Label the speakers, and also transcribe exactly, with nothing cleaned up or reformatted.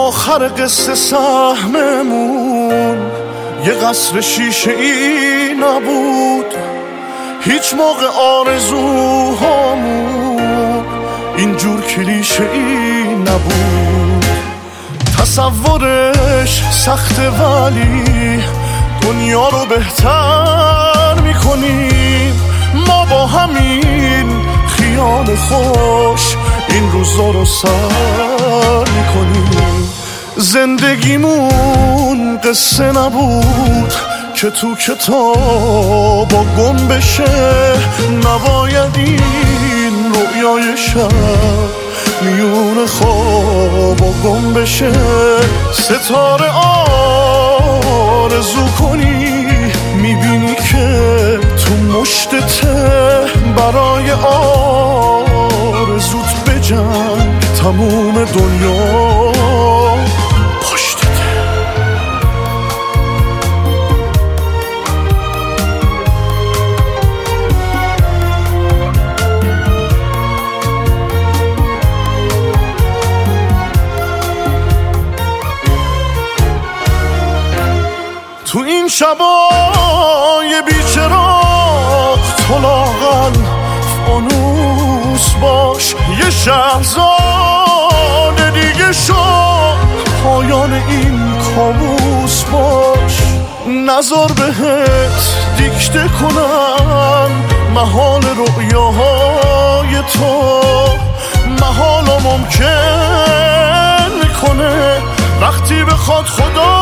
Speaker 1: آخر قصه سهممون یه قصر شیشه ای نبود، هیچ موقع آرزوهامون اینجور کلیشه ای نبود. تصورش سخته ولی دنیا رو بهتر میکنیم ما با همین خیال خوش این روزا رو سر میکنیم. زندگیمون قصه نبود که تو کتابا گم بشه، نباید این رویای شب میون خوابا گم بشه. ستاره آرزو کنی میبینی که تو مشتته، برای آرزوت بجنگ تموم دنیا پشتته. تو این شبای بیچراغ تو لاغل فانوس باش، یه شهرزاد دیگه شد پایان این کابوس باش. نذار بهت دیکته کنم محال رؤیاهای تو، محالا ممکن میکنه وقتی بخواد خدا